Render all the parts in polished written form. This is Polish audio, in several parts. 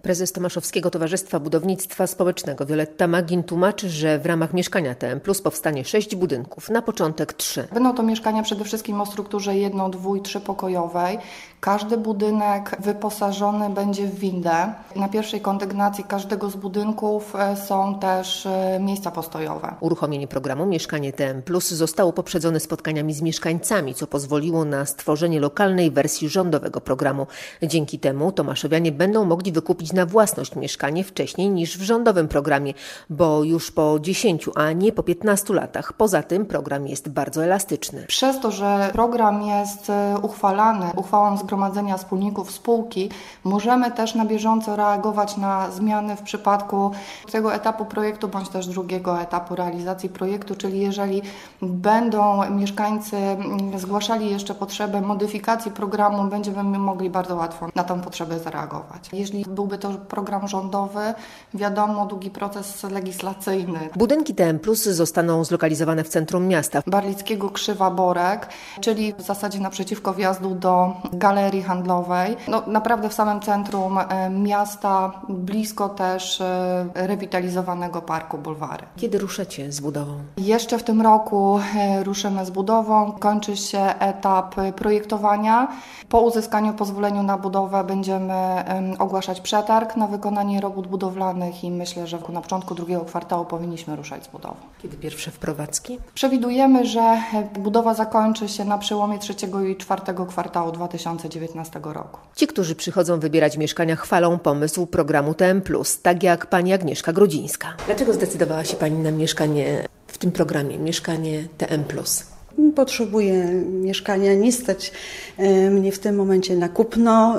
Prezes Tomaszowskiego Towarzystwa Budownictwa Społecznego Wioletta Magin tłumaczy, że w ramach Mieszkania TM+ powstanie 6 budynków, na początek 3. Będą to mieszkania przede wszystkim o strukturze 1-, 2- i 3-pokojowej. Każdy budynek wyposażony będzie w windę. Na pierwszej kondygnacji każdego z budynków są też miejsca postojowe. Uruchomienie programu Mieszkanie TM+ zostało poprzedzone spotkaniami z mieszkańcami, co pozwoliło na stworzenie lokalnej wersji rządowego programu. Dzięki temu tomaszowianie będą mogli wykupić na własność mieszkanie wcześniej niż w rządowym programie, bo już po 10, a nie po 15 latach. Poza tym program jest bardzo elastyczny. Przez to, że program jest uchwalany uchwałą Zgromadzenia Wspólników Spółki, możemy też na bieżąco reagować na zmiany w przypadku tego etapu projektu bądź też drugiego etapu realizacji projektu, czyli jeżeli będą mieszkańcy zgłaszali jeszcze potrzebę modyfikacji programu, będziemy mogli bardzo łatwo na tę potrzebę zareagować. Jeśli byłby to program rządowy, wiadomo, długi proces legislacyjny. Budynki TM+ zostaną zlokalizowane w centrum miasta. Barlickiego Krzywa Borek, czyli w zasadzie naprzeciwko wjazdu do galerii handlowej. Naprawdę w samym centrum miasta, blisko też rewitalizowanego parku Bulwary. Kiedy ruszycie z budową? Jeszcze w tym roku ruszymy z budową. Kończy się etap projektowania. Po uzyskaniu pozwolenia na budowę będziemy ogłaszać przetarg na wykonanie robót budowlanych i myślę, że na początku drugiego kwartału powinniśmy ruszać z budową. Kiedy pierwsze wprowadzki? Przewidujemy, że budowa zakończy się na przełomie 3. i 4. kwartału 2019 roku. Ci, którzy przychodzą wybierać mieszkania, chwalą pomysł programu TM+, tak jak pani Agnieszka Grudzińska. Dlaczego zdecydowała się pani na mieszkanie w tym programie, mieszkanie TM+? Potrzebuję mieszkania, nie stać mnie w tym momencie na kupno.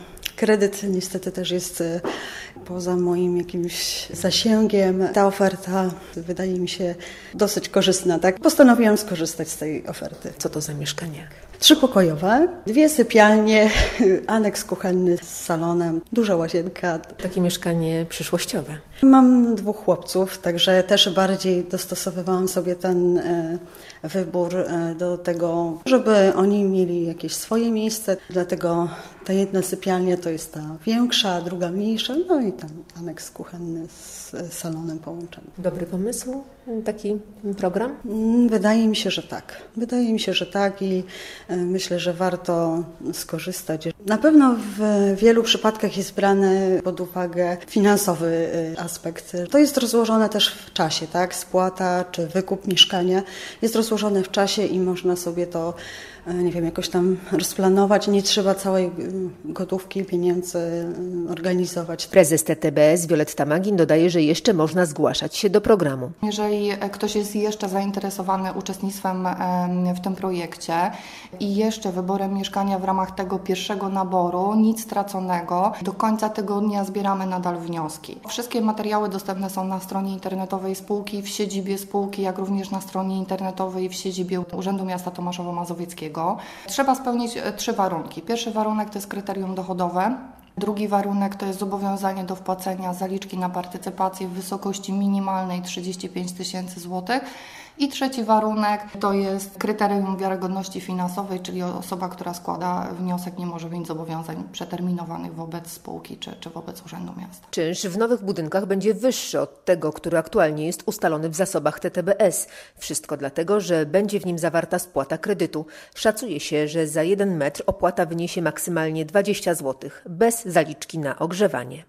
Kredyt niestety też jest poza moim jakimś zasięgiem. Ta oferta wydaje mi się dosyć korzystna, tak? Postanowiłam skorzystać z tej oferty. Co to za mieszkanie? 3-pokojowe, 2 sypialnie, aneks kuchenny z salonem, duża łazienka. Takie mieszkanie przyszłościowe. Mam 2 chłopców, także też bardziej dostosowywałam sobie ten wybór do tego, żeby oni mieli jakieś swoje miejsce. Dlatego ta jedna sypialnia to jest ta większa, druga mniejsza, no i ten aneks kuchenny z salonem połączony. Dobry pomysł, taki program? Wydaje mi się, że tak. Wydaje mi się, że tak i myślę, że warto skorzystać. Na pewno w wielu przypadkach jest brany pod uwagę finansowy aspekt. To jest rozłożone też w czasie, tak? Spłata czy wykup mieszkania jest rozłożone w czasie i można sobie to, nie wiem, jakoś tam rozplanować. Nie trzeba całej gotówki, pieniędzy organizować. Prezes TTBS Wioletta Magin dodaje, że jeszcze można zgłaszać się do programu. Jeżeli ktoś jest jeszcze zainteresowany uczestnictwem w tym projekcie i jeszcze wyborem mieszkania w ramach tego pierwszego naboru, nic straconego, do końca tygodnia zbieramy nadal wnioski. Wszystkie materiały dostępne są na stronie internetowej spółki, w siedzibie spółki, jak również na stronie internetowej w siedzibie Urzędu Miasta Tomaszowa Mazowieckiego. Trzeba spełnić 3 warunki. Pierwszy warunek to jest kryterium dochodowe. Drugi warunek to jest zobowiązanie do wpłacenia zaliczki na partycypację w wysokości minimalnej 35 000 złotych. I trzeci warunek to jest kryterium wiarygodności finansowej, czyli osoba, która składa wniosek, nie może mieć zobowiązań przeterminowanych wobec spółki czy wobec Urzędu Miasta. Czynsz w nowych budynkach będzie wyższy od tego, który aktualnie jest ustalony w zasobach TTBS. Wszystko dlatego, że będzie w nim zawarta spłata kredytu. Szacuje się, że za 1 metr opłata wyniesie maksymalnie 20 zł, bez zaliczki na ogrzewanie.